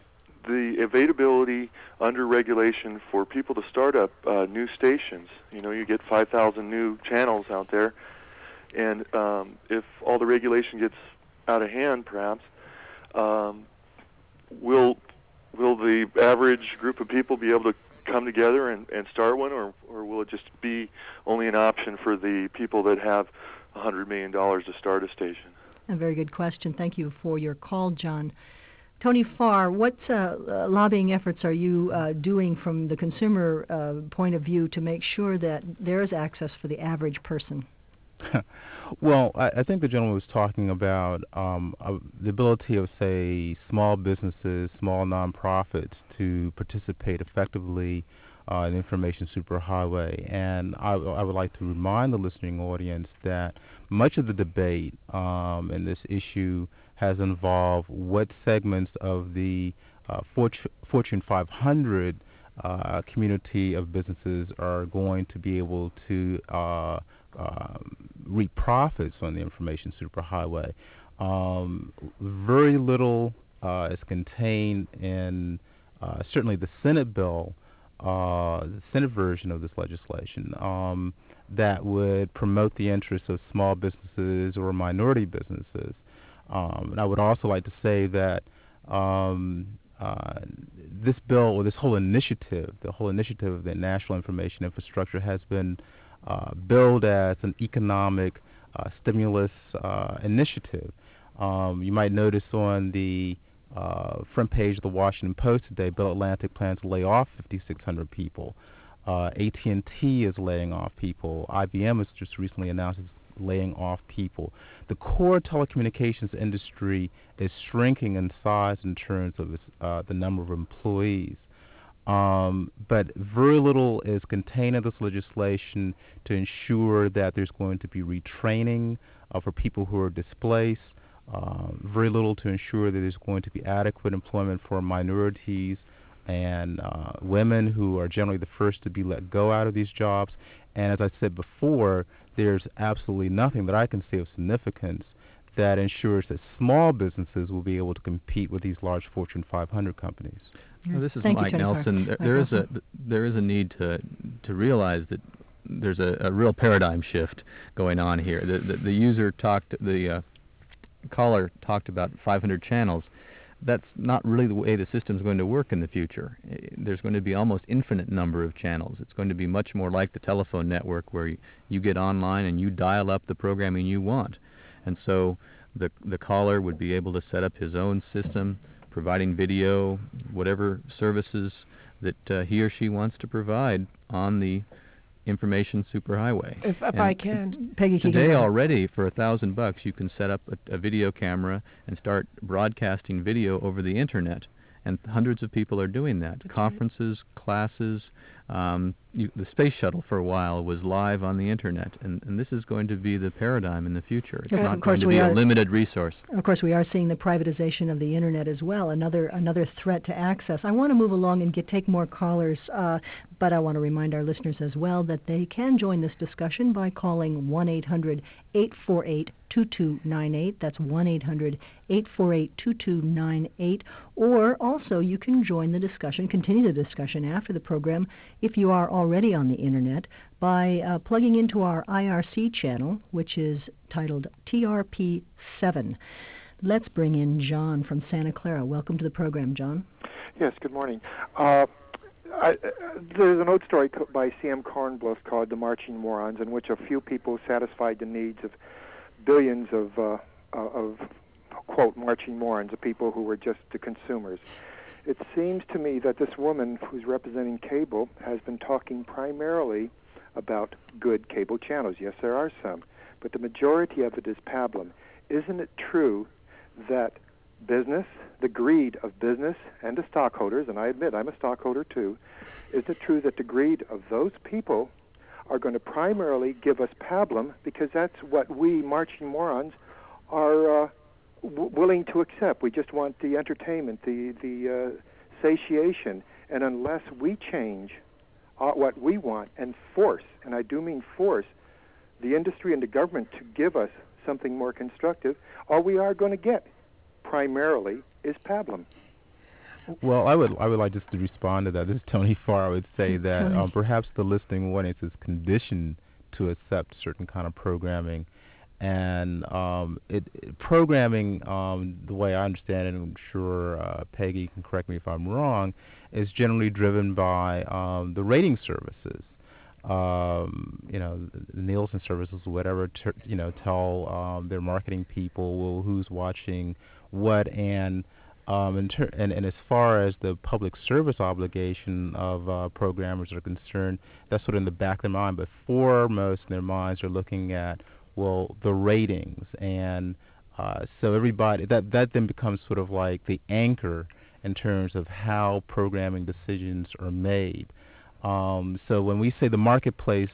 the availability under regulation for people to start up uh, new stations. You know, you get five thousand new channels out there, and um, if all the regulation gets out of hand, perhaps, um, will will the average group of people be able to come together and, and start one, or, or will it just be only an option for the people that have one hundred million dollars to start a station? A very good question. Thank you for your call, John. Tony Farr, what uh, uh, lobbying efforts are you uh, doing from the consumer uh, point of view to make sure that there is access for the average person? Well, I, I think the gentleman was talking about um, uh, the ability of, say, small businesses, small nonprofits to participate effectively uh, in information superhighway. And I, I would like to remind the listening audience that much of the debate um, in this issue has involved what segments of the uh, Fortune, Fortune five hundred uh, community of businesses are going to be able to uh, uh, reap profits on the information superhighway. Um, very little uh, is contained in uh, certainly the Senate bill, uh, the Senate version of this legislation, um, that would promote the interests of small businesses or minority businesses. Um, and I would also like to say that um, uh, this bill, or this whole initiative, the whole initiative of the National Information Infrastructure has been uh, billed as an economic uh, stimulus uh, initiative. Um, you might notice on the uh, front page of the Washington Post today, Bell Atlantic plans to lay off fifty-six hundred people. Uh, A T and T is laying off people. I B M has just recently announced it's laying off people. The core telecommunications industry is shrinking in size in terms of its, uh, the number of employees. Um, but very little is contained in this legislation to ensure that there's going to be retraining uh, for people who are displaced. Uh, very little to ensure that there's going to be adequate employment for minorities and uh, women, who are generally the first to be let go out of these jobs. And as I said before, there's absolutely nothing that I can see of significance that ensures that small businesses will be able to compete with these large Fortune five hundred companies. Well, this is Thank Mike you, Nelson. There, there is a there is a need to to realize that there's a, a real paradigm shift going on here. The the, the user talked, the uh, caller talked about five hundred channels. That's not really the way the system is going to work in the future. There's going to be almost infinite number of channels. It's going to be much more like the telephone network, where you, you get online and you dial up the programming you want. And so the the caller would be able to set up his own system, providing video, whatever services that uh, he or she wants to provide on the information superhighway. If, if I can. Peggy, today already, for a thousand bucks, you can set up a, a video camera and start broadcasting video over the internet. And hundreds of people are doing that. That's Conferences, right. classes, um, you, the space shuttle for a while was live on the internet, and, and this is going to be the paradigm in the future. It's Yes, not of course going to we be are. a limited resource. Of course, we are seeing the privatization of the internet as well, another another threat to access. I want to move along and get take more callers, uh, but I want to remind our listeners as well that they can join this discussion by calling one eight hundred eight four eight two two nine eight. That's one eight hundred eight four eight two two nine eight. Or also you can join the discussion, continue the discussion after the program if you are already on the internet by uh, plugging into our I R C channel, which is titled T R P seven. Let's bring in John from Santa Clara. Welcome to the program, John. Yes, good morning. Uh, I, uh, there's an old story co- by C M Kornbluth called The Marching Morons, in which a few people satisfied the needs of billions of, uh, uh, of quote, marching morons, of people who were just the consumers. It seems to me that this woman who's representing cable has been talking primarily about good cable channels. Yes, there are some, but the majority of it is pablum. Isn't it true that business, the greed of business and the stockholders, and I admit I'm a stockholder too, is it true that the greed of those people are going to primarily give us pablum because that's what we marching morons are uh, w- willing to accept? We just want the entertainment, the, the uh, satiation, and unless we change uh, what we want and force, and I do mean force, the industry and the government to give us something more constructive, all we are going to get primarily is pablum. Well, I would I would like just to respond to that. This is Tony Farr. I would say that Tony. um, perhaps the listening audience is conditioned to accept certain kind of programming, and um, it, it programming, um, the way I understand it, and I'm sure uh, Peggy can correct me if I'm wrong, is generally driven by um, the rating services. Um, you know, the Nielsen services, whatever, ter- you know, tell um, their marketing people well, who's watching what, and um, in ter- and, and as far as the public service obligation of uh, programmers are concerned, that's sort of in the back of their mind. But foremost in their minds, they're looking at well the ratings, and uh, so everybody that that then becomes sort of like the anchor in terms of how programming decisions are made. Um, so when we say the marketplace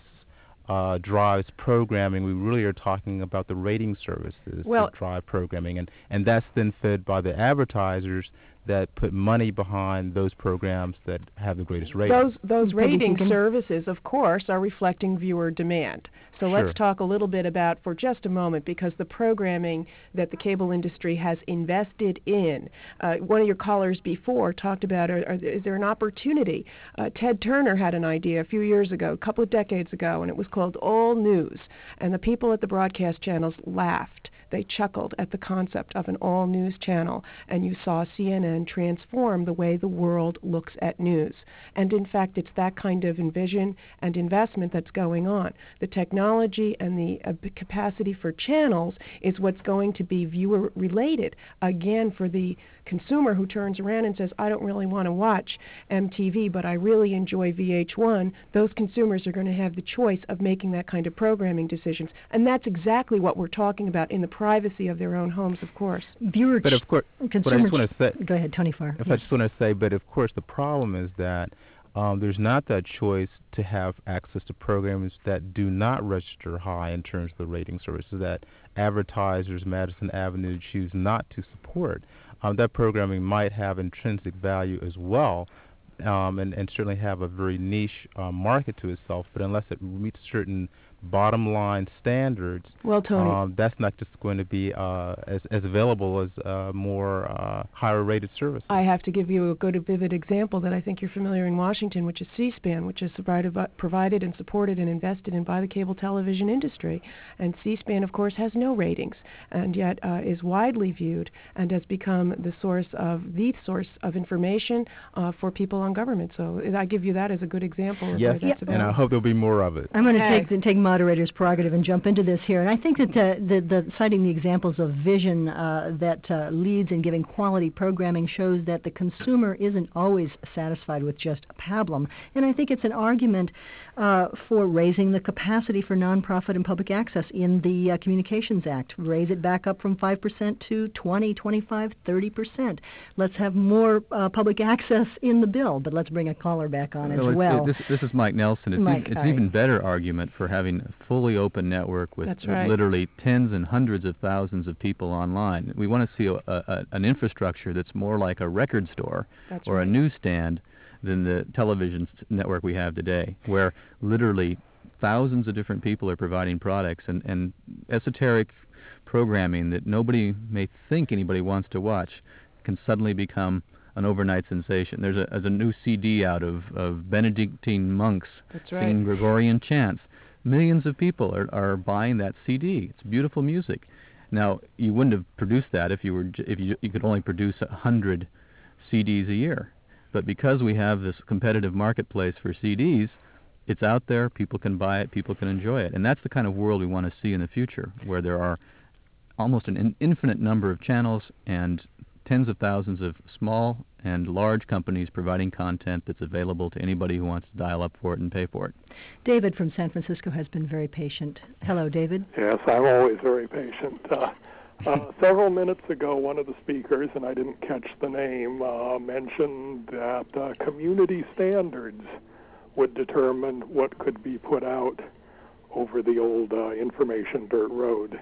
uh, drives programming, we really are talking about the rating services well, that drive programming, and, and that's then fed by the advertisers that put money behind those programs that have the greatest ratings. Those those rating services, of course, are reflecting viewer demand. So Sure. let's talk a little bit about, for just a moment, because the programming that the cable industry has invested in. Uh, one of your callers before talked about, are, are, is there an opportunity? Uh, Ted Turner had an idea a few years ago, a couple of decades ago, and it was called All News. And the people at the broadcast channels laughed. They chuckled at the concept of an all-news channel, and you saw C N N transform the way the world looks at news. And in fact, it's that kind of envision and investment that's going on. The technology and the uh, capacity for channels is what's going to be viewer-related. Again, for the consumer who turns around and says, I don't really want to watch M T V, but I really enjoy V H one, those consumers are going to have the choice of making that kind of programming decisions. And that's exactly what we're talking about in the privacy of their own homes, of course. Viewer But of course, consumer what I just want to say, go ahead, Tony Farr. if Yes. I just want to say, but of course the problem is that um, there's not that choice to have access to programs that do not register high in terms of the rating services that advertisers, Madison Avenue, choose not to support. Um, that programming might have intrinsic value as well, um, and, and certainly have a very niche uh, market to itself, but unless it meets certain bottom line standards, well, Tony, um, that's not just going to be uh, as, as available as uh, more uh, higher rated services. I have to give you a good, vivid example that I think you're familiar in Washington, which is C-SPAN, which is provided, provided and supported and invested in by the cable television industry. And C-SPAN, of course, has no ratings, and yet uh, is widely viewed and has become the source of the source of information uh, for people on government. So I give you that as a good example of yes, where that's and available. I hope there'll be more of it. I'm going to Okay. take the, take moderator's prerogative and jump into this here. And I think that uh, the, the citing the examples of vision uh, that uh, leads in giving quality programming shows that the consumer isn't always satisfied with just a pablum. And I think it's an argument uh, for raising the capacity for nonprofit and public access in the uh, Communications Act. Raise it back up from five percent to twenty, twenty-five, thirty percent. Let's have more uh, public access in the bill, but let's bring a caller back on well, as it's, well. It, this, this is Mike Nelson. It's, Mike, e- it's hi. even better argument for having a fully open network with That's right. literally tens and hundreds of thousands of people online. We want to see a, a, an infrastructure that's more like a record store That's or right. a newsstand than the television s- network we have today, where literally thousands of different people are providing products, and, and esoteric programming that nobody may think anybody wants to watch can suddenly become an overnight sensation. There's a, there's a new C D out of, of Benedictine monks That's right. singing Gregorian chants. Millions of people are, are buying that C D. It's beautiful music. Now, you wouldn't have produced that if you were j- if you you could only produce a hundred C Ds a year. But because we have this competitive marketplace for C Ds, it's out there. People can buy it. People can enjoy it, and that's the kind of world we want to see in the future, where there are almost an in- infinite number of channels and tens of thousands of small and large companies providing content that's available to anybody who wants to dial up for it and pay for it. David from San Francisco has been very patient. Hello, David. Yes, I'm always very patient. Uh, uh, several minutes ago, one of the speakers, and I didn't catch the name, uh, mentioned that uh, community standards would determine what could be put out over the old uh, information dirt road.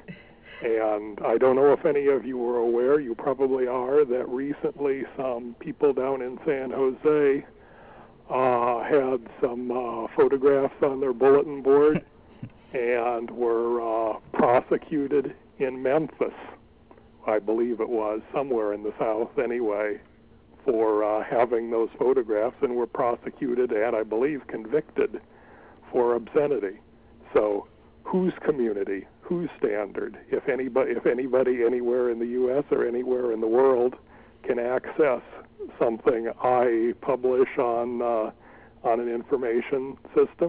And I don't know if any of you are aware, you probably are, that recently some people down in San Jose uh, had some uh, photographs on their bulletin board and were uh, prosecuted in Memphis, I believe it was, somewhere in the South anyway, for uh, having those photographs and were prosecuted and, I believe, convicted for obscenity. So whose community, whose standard? If anybody, if anybody anywhere in the U S or anywhere in the world can access something I publish on uh, on an information system.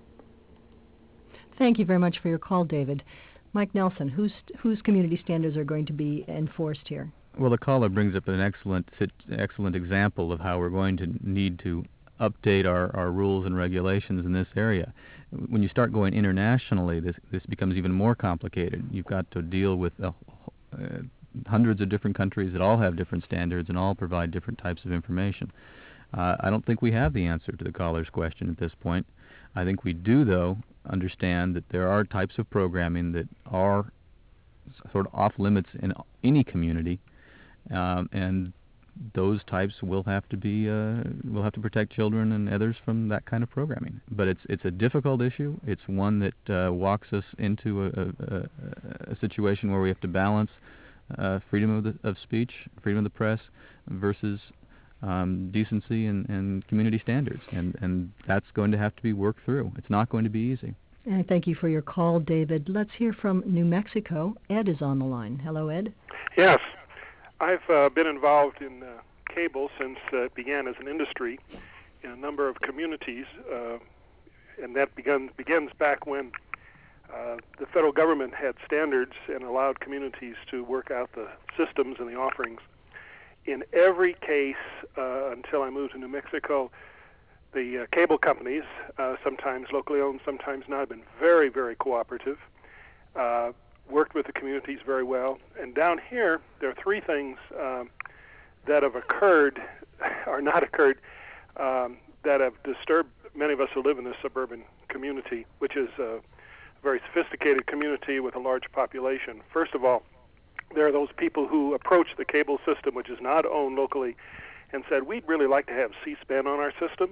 Thank you very much for your call, David. Mike Nelson, whose whose community standards are going to be enforced here? Well, the caller brings up an excellent excellent example of how we're going to need to update our, our rules and regulations in this area. When you start going internationally, this this becomes even more complicated. You've got to deal with uh, uh, hundreds of different countries that all have different standards and all provide different types of information. Uh, I don't think we have the answer to the caller's question at this point. I think we do, though, understand that there are types of programming that are sort of off limits in any community, um, and those types will have to be uh, will have to protect children and others from that kind of programming. But it's it's a difficult issue. It's one that uh, walks us into a, a, a situation where we have to balance uh, freedom of, the, of speech, freedom of the press, versus um, decency and, and community standards, and and that's going to have to be worked through. It's not going to be easy. And thank you for your call, David. Let's hear from New Mexico. Ed is on the line. Hello, Ed. Yes. I've uh, been involved in uh, cable since uh, it began as an industry in a number of communities, uh, and that begun, begins back when uh, the federal government had standards and allowed communities to work out the systems and the offerings. In every case, uh, until I moved to New Mexico, the uh, cable companies, uh, sometimes locally owned, sometimes not, have been very, very cooperative. Uh, worked with the communities very well. And down here, there are three things um, that have occurred, or not occurred, um, that have disturbed many of us who live in this suburban community, which is a very sophisticated community with a large population. First of all, there are those people who approach the cable system, which is not owned locally, and said, we'd really like to have C-SPAN on our system.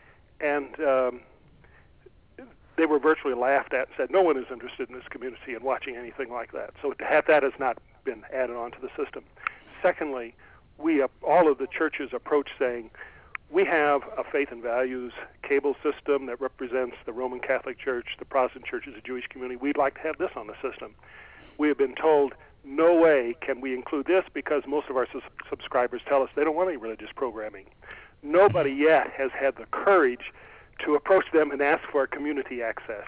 And um, they were virtually laughed at and said, no one is interested in this community in watching anything like that. So that has not been added onto the system. Secondly, we uh, all of the churches approach saying, we have a faith and values cable system that represents the Roman Catholic Church, the Protestant churches, the Jewish community. We'd like to have this on the system. We have been told, no way can we include this because most of our su- subscribers tell us they don't want any religious programming. Nobody yet has had the courage to approach them and ask for community access.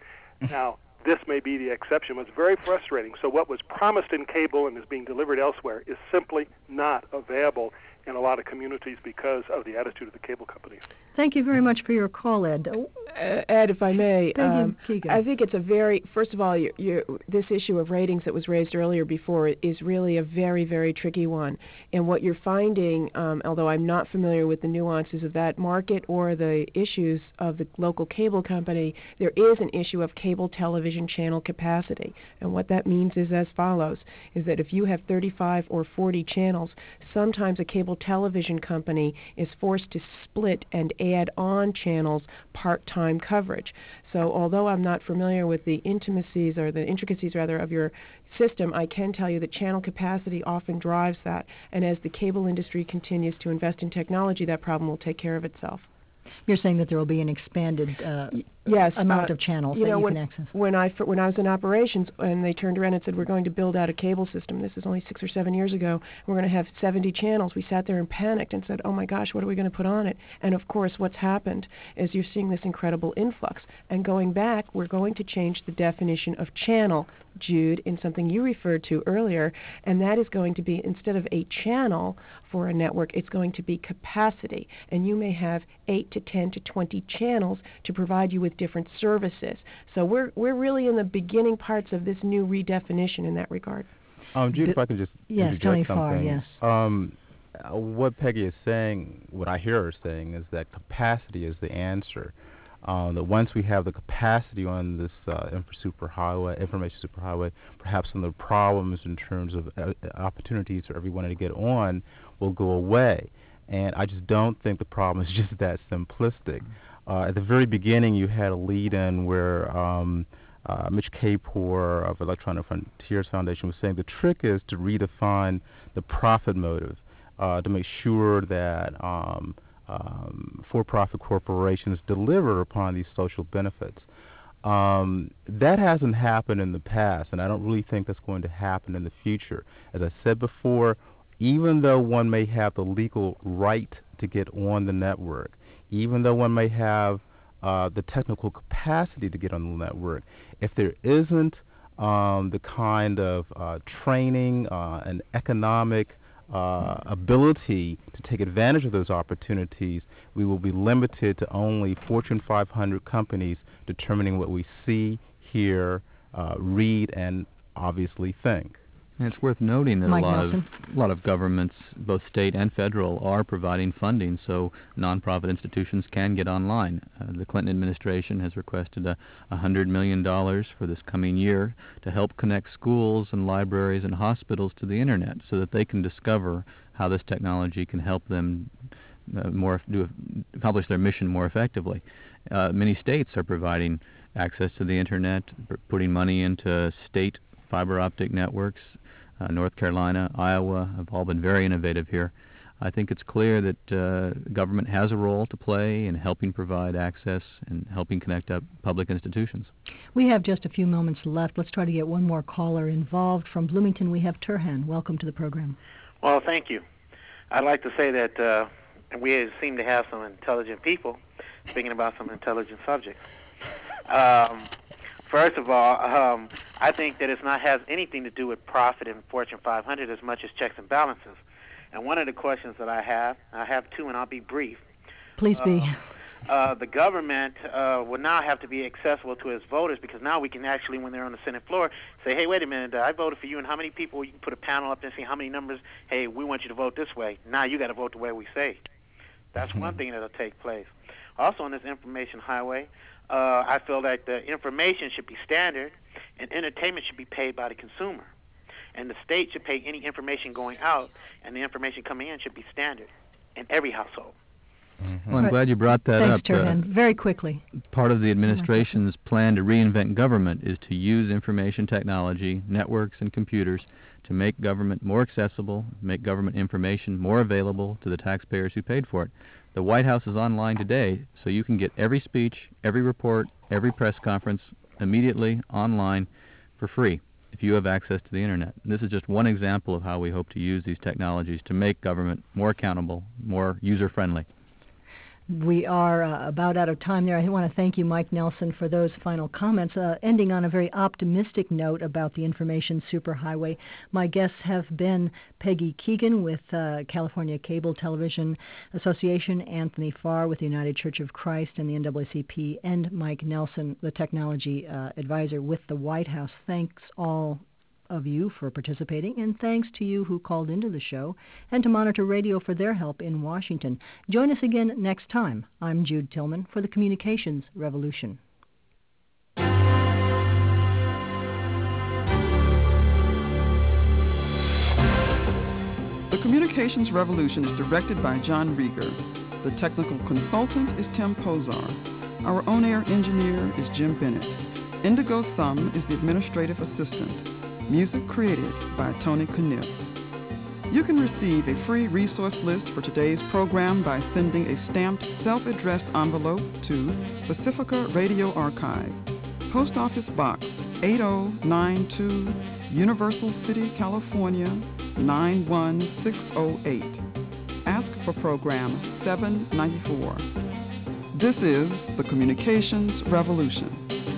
Now, this may be the exception, but it's very frustrating. So what was promised in cable and is being delivered elsewhere is simply not available in a lot of communities because of the attitude of the cable companies. Thank you very much for your call, Ed. Uh, Ed, if I may, um, you, I think it's a very, first of all, you, you, this issue of ratings that was raised earlier before is really a very, very tricky one. And what you're finding, um, although I'm not familiar with the nuances of that market or the issues of the local cable company, there is an issue of cable television channel capacity. And what that means is as follows, is that if you have thirty-five or forty channels, sometimes a cable television company is forced to split and add on channels part-time coverage. So although I'm not familiar with the intimacies or the intricacies rather of your system, I can tell you that channel capacity often drives that, and as the cable industry continues to invest in technology, that problem will take care of itself. You're saying that there will be an expanded uh, yes, amount uh, of channels you that know, you when, can access. When I, when I was in operations and they turned around and said, we're going to build out a cable system, this is only six or seven years ago, we're going to have seventy channels, we sat there and panicked and said, oh my gosh, what are we going to put on it? And of course what's happened is you're seeing this incredible influx. And going back, we're going to change the definition of channel, Jude, in something you referred to earlier, and that is going to be, instead of a channel for a network, it's going to be capacity. And you may have eight to ten to twenty channels to provide you with different services. So we're we're really in the beginning parts of this new redefinition in that regard. Um, Jude, if I can just yes, Tony Farr, something. yes. Um, uh, what Peggy is saying, what I hear her saying, is that capacity is the answer. Um, that once we have the capacity on this uh, infra superhighway, information superhighway, perhaps some of the problems in terms of uh, opportunities for everyone to get on will go away. And I just don't think the problem is just that simplistic. Uh, at the very beginning, you had a lead-in where um, uh, Mitch Kapor of Electronic Frontiers Foundation was saying the trick is to redefine the profit motive. uh, to make sure that um, um, for-profit corporations deliver upon these social benefits. Um, that hasn't happened in the past, and I don't really think that's going to happen in the future. As I said before, even though one may have the legal right to get on the network, even though one may have uh, the technical capacity to get on the network, if there isn't um, the kind of uh, training uh, and economic uh, ability to take advantage of those opportunities, we will be limited to only Fortune five hundred companies determining what we see, hear, uh, read, and obviously think. And it's worth noting that Mike a lot Nelson. of a lot of governments, both state and federal, are providing funding so nonprofit institutions can get online. Uh, the Clinton administration has requested a one hundred million dollars for this coming year to help connect schools and libraries and hospitals to the internet so that they can discover how this technology can help them uh, more do, accomplish their mission more effectively. Uh, many states are providing access to the internet, p- putting money into state fiber optic networks. Uh, North Carolina, Iowa have all been very innovative here. I think it's clear that uh, government has a role to play in helping provide access and helping connect up public institutions. We have just a few moments left. Let's try to get one more caller involved. From Bloomington, we have Turhan. Welcome to the program. Well, thank you. I'd like to say that uh, we seem to have some intelligent people speaking about some intelligent subjects. Um, first of all, um, I think that it's not has anything to do with profit in Fortune five hundred as much as checks and balances. And one of the questions that I have, I have two, and I'll be brief. Please be. Uh, uh, the government uh, will now have to be accessible to its voters, because now we can actually, when they're on the Senate floor, say, hey, wait a minute, uh, I voted for you, and how many people? You can put a panel up there and see how many numbers. Hey, we want you to vote this way. Now you got to vote the way we say. That's one thing that'll take place. Also, on this information highway, uh, I feel that the information should be standard, and entertainment should be paid by the consumer. And the state should pay any information going out, and the information coming in should be standard in every household. Well, I'm glad you brought that Thanks, up. Turhan. Uh, Very quickly. Part of the administration's plan to reinvent government is to use information technology, networks, and computers to make government more accessible, make government information more available to the taxpayers who paid for it. The White House is online today, so you can get every speech, every report, every press conference immediately online for free if you have access to the internet. And this is just one example of how we hope to use these technologies to make government more accountable, more user-friendly. We are uh, about out of time there. I want to thank you, Mike Nelson, for those final comments, uh, ending on a very optimistic note about the information superhighway. My guests have been Peggy Keegan with uh, California Cable Television Association, Anthony Farr with the United Church of Christ and the N double A C P, and Mike Nelson, the technology uh, advisor with the White House. Thanks all of you for participating, and thanks to you who called into the show, and to Monitor Radio for their help in Washington. Join us again next time. I'm Jude Tillman for the Communications Revolution. The Communications Revolution is directed by John Rieger. The technical consultant is Tim Pozar. Our on-air engineer is Jim Bennett. Indigo Thumb is the administrative assistant. Music created by Tony Kniff. You can receive a free resource list for today's program by sending a stamped self-addressed envelope to Pacifica Radio Archive, Post Office Box eight oh nine two, Universal City, California nine one six oh eight. Ask for program seven ninety-four. This is the Communications Revolution.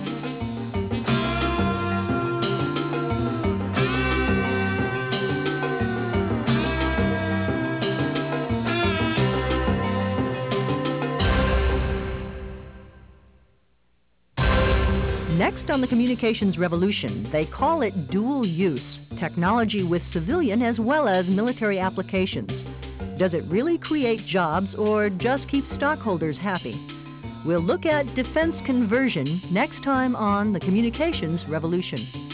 Next on the Communications Revolution, they call it dual use, technology with civilian as well as military applications. Does it really create jobs or just keep stockholders happy? We'll look at defense conversion next time on the Communications Revolution.